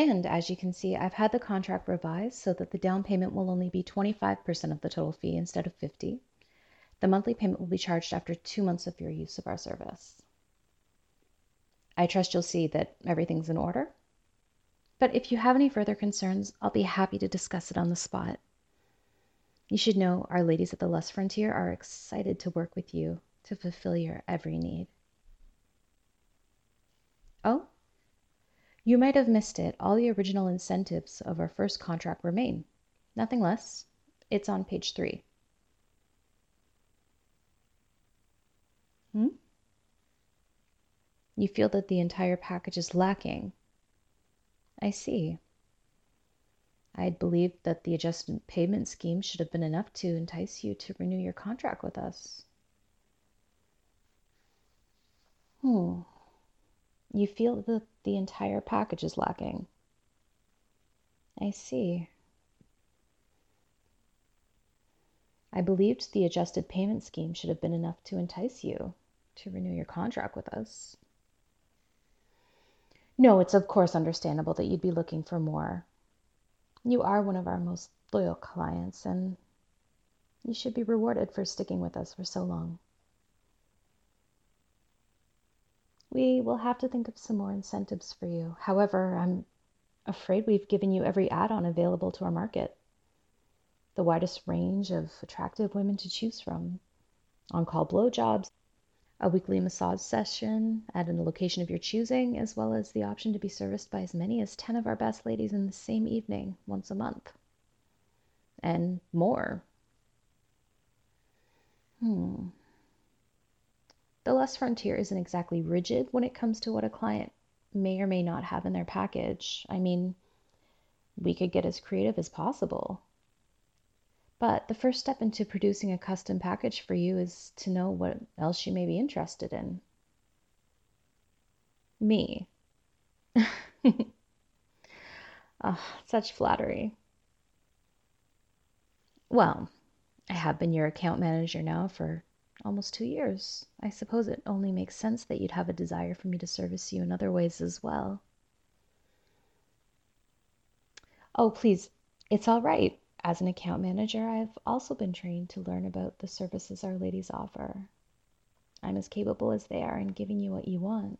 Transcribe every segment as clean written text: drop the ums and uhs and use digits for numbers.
And as you can see, I've had the contract revised so that the down payment will only be 25% of the total fee instead of 50. The monthly payment will be charged after 2 months of your use of our service. I trust you'll see that everything's in order. But if you have any further concerns, I'll be happy to discuss it on the spot. You should know our ladies at the Lust Frontier are excited to work with you to fulfill your every need. Oh, you might have missed it. All the original incentives of our first contract remain. Nothing less. It's on page 3. Hmm? You feel that the entire package is lacking. I see. I'd believed that the adjusted payment scheme should have been enough to entice you to renew your contract with us. You feel that the entire package is lacking. I see. I believed the adjusted payment scheme should have been enough to entice you to renew your contract with us. No, it's of course understandable that you'd be looking for more. You are one of our most loyal clients, and you should be rewarded for sticking with us for so long. We will have to think of some more incentives for you. However, I'm afraid we've given you every add-on available to our market. The widest range of attractive women to choose from. On-call blowjobs, a weekly massage session at a location of your choosing, as well as the option to be serviced by as many as 10 of our best ladies in the same evening once a month. And more. The Lust Frontier isn't exactly rigid when it comes to what a client may or may not have in their package. I mean, we could get as creative as possible. But the first step into producing a custom package for you is to know what else you may be interested in. Me. Such flattery. Well, I have been your account manager now for almost 2 years. I suppose it only makes sense that you'd have a desire for me to service you in other ways as well. Oh, please, it's all right. As an account manager, I've also been trained to learn about the services our ladies offer. I'm as capable as they are in giving you what you want.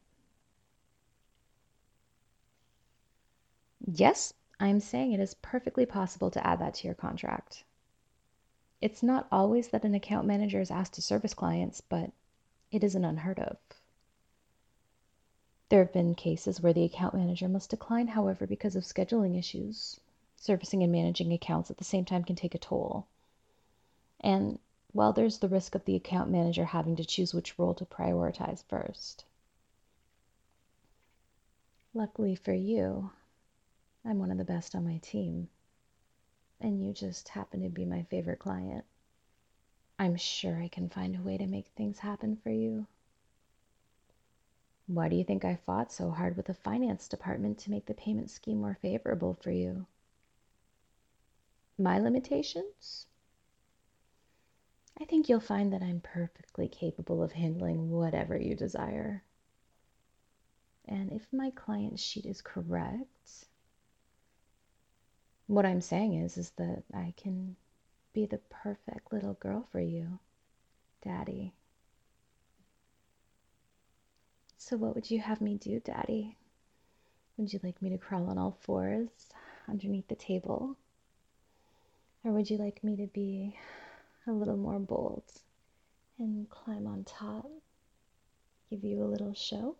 Yes, I'm saying it is perfectly possible to add that to your contract. It's not always that an account manager is asked to service clients, but it isn't unheard of. There have been cases where the account manager must decline, however, because of scheduling issues. Servicing and managing accounts at the same time can take a toll. And while there's the risk of the account manager having to choose which role to prioritize first. Luckily for you, I'm one of the best on my team. And you just happen to be my favorite client. I'm sure I can find a way to make things happen for you. Why do you think I fought so hard with the finance department to make the payment scheme more favorable for you? My limitations? I think you'll find that I'm perfectly capable of handling whatever you desire. And if my client sheet is correct, what I'm saying is that I can be the perfect little girl for you, Daddy. So what would you have me do, Daddy? Would you like me to crawl on all fours underneath the table? Or would you like me to be a little more bold and climb on top? Give you a little show?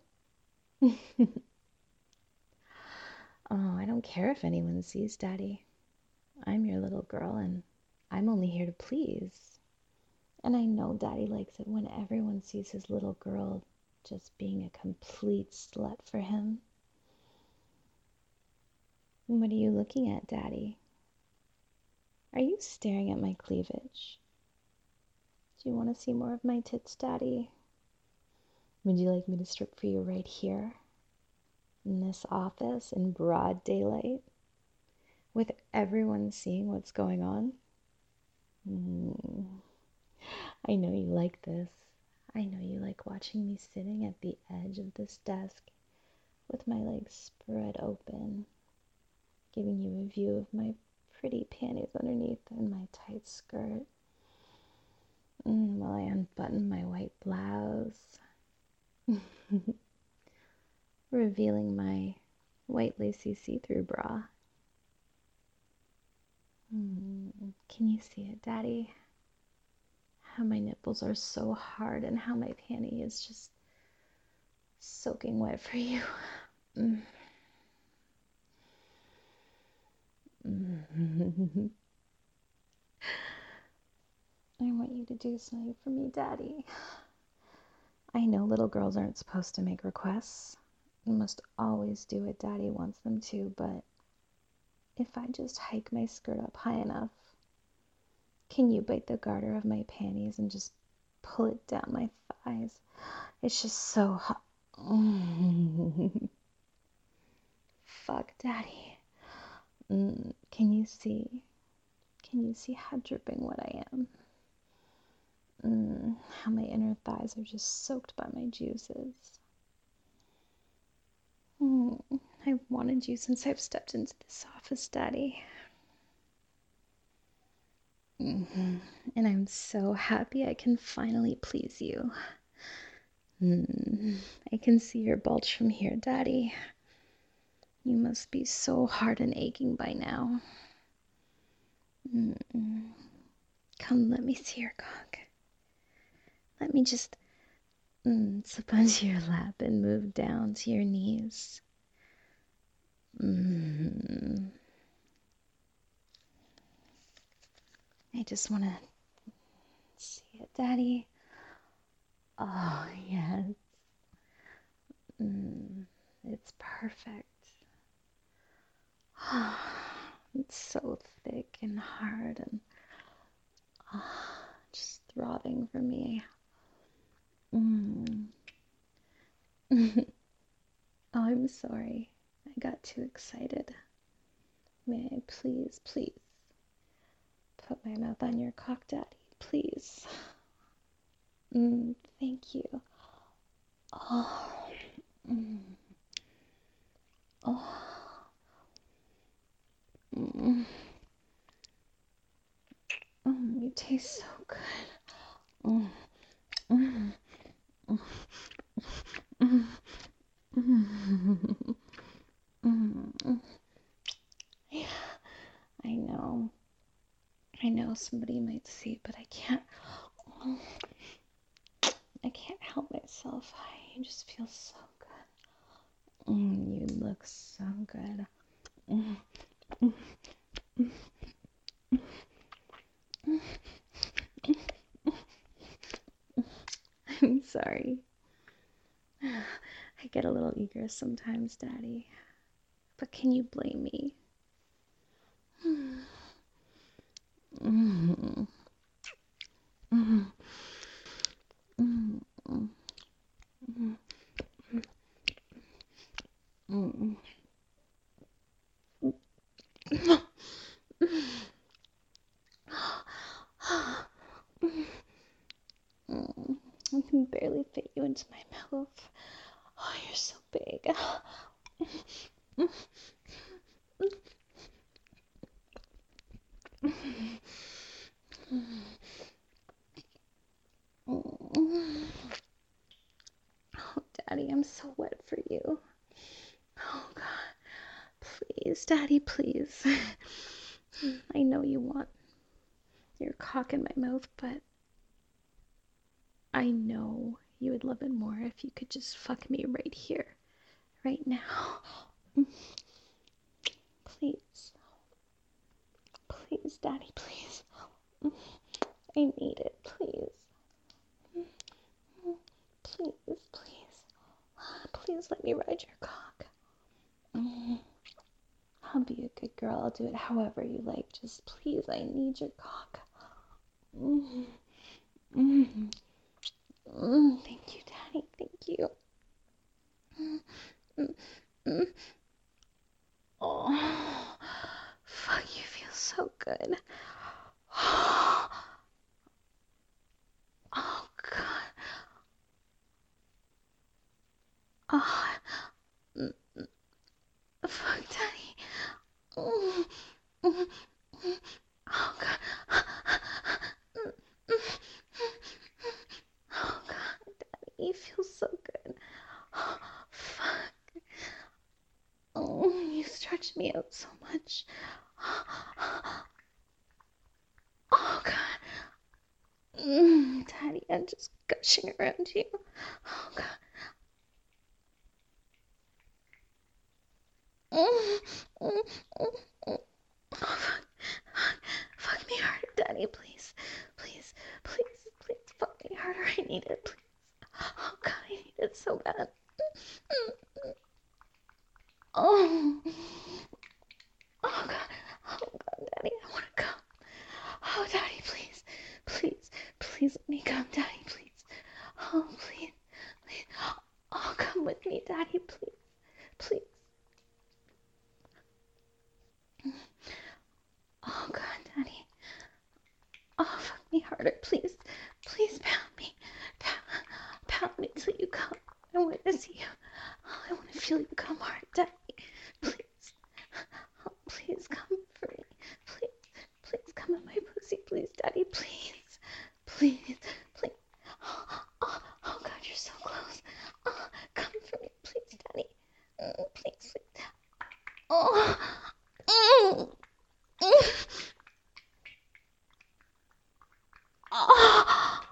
Oh, I don't care if anyone sees, Daddy. I'm your little girl, and I'm only here to please. And I know Daddy likes it when everyone sees his little girl just being a complete slut for him. What are you looking at, Daddy? Are you staring at my cleavage? Do you want to see more of my tits, Daddy? Would you like me to strip for you right here? In this office, in broad daylight? With everyone seeing what's going on? I know you like this. I know you like watching me sitting at the edge of this desk with my legs spread open, giving you a view of my pretty panties underneath and my tight skirt. While I unbutton my white blouse, revealing my white lacy see-through bra. Can you see it, Daddy? How my nipples are so hard and how my panty is just soaking wet for you. I want you to do something for me, Daddy. I know little girls aren't supposed to make requests. You must always do what Daddy wants them to, but if I just hike my skirt up high enough, can you bite the garter of my panties and just pull it down my thighs? It's just so hot. Fuck, Daddy. Can you see? Can you see how dripping wet I am? How my inner thighs are just soaked by my juices. I've wanted you since I've stepped into this office, Daddy. And I'm so happy I can finally please you. I can see your bulge from here, Daddy. You must be so hard and aching by now. Come, let me see your cock. Let me just slip onto your lap and move down to your knees. I just want to see it, Daddy. Oh, yes. It's perfect. It's so thick and hard and just throbbing for me. Oh, I'm sorry. I got too excited. May I please put my mouth on your cock, Daddy? Please. Thank you. Oh. Oh. You taste so good. Yeah, I know somebody might see, but I can't help myself. I just feel so good. You look so good. I'm sorry. I get a little eager sometimes, Daddy. But can you blame me? I can barely fit you into my mouth. Oh, you're so big. Oh, Daddy, I'm so wet for you. Oh, God. Please, Daddy, please. I know you want your cock in my mouth, but I know you would love it more if you could just fuck me right here, right now. Please. Please, Daddy, please. I need it, please. Please, please. Please let me ride your cock. I'll be a good girl. I'll do it however you like. Just please, I need your cock. Thank you, Daddy. Thank you. Oh, fuck, you feel so good. Oh, God. Oh, fuck, Daddy. Oh, God. Oh, God, Daddy, you feel so good. Oh, fuck. Oh, you stretched me out so much. Oh, God. Daddy, I'm just gushing around you. Oh, God. Oh, fuck. Fuck me harder, Daddy, please. Please, please, please, fuck me harder. I need it, please. Oh, God, I need it so bad. Oh, oh, God. Oh, God, Daddy, I want to come. Oh, Daddy, please, please, please let me come, Daddy, please. Oh, please, please. Oh, come with me, Daddy, please, please. Oh, God, Daddy. Oh, fuck me harder, please. Please pound me. Pound me till you come. I want to see you. Oh, I want to feel you come hard, Daddy. Please. Oh, please come for me. Please. Please come in my pussy, please, Daddy. Please. Please. Please. Oh, God, you're so close. Oh, come for me, please, Daddy. Please, please. Oh. Mm. Mm. Oh.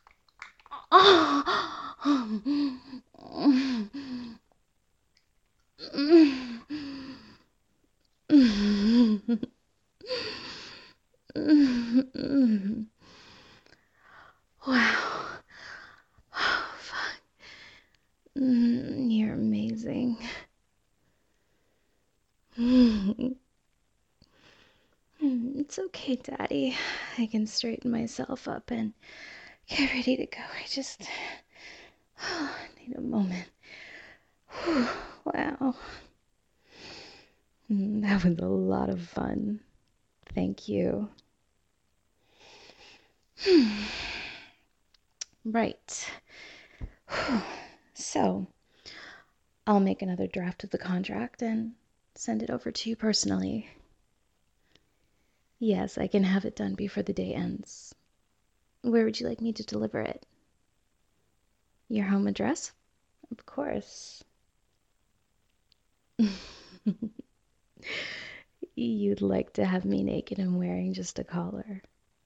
Wow. Oh, fuck. You're amazing. It's okay, Daddy. I can straighten myself up and get ready to go. I just need a moment. Wow. That was a lot of fun. Thank you. Right. So, I'll make another draft of the contract and send it over to you personally. Yes, I can have it done before the day ends. Where would you like me to deliver it? Your home address? Of course. You'd like to have me naked and wearing just a collar.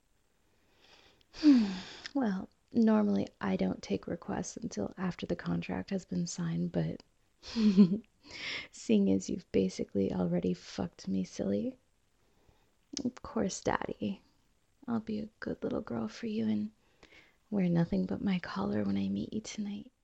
Well, normally I don't take requests until after the contract has been signed, but seeing as you've basically already fucked me silly, of course, Daddy. I'll be a good little girl for you and wear nothing but my collar when I meet you tonight.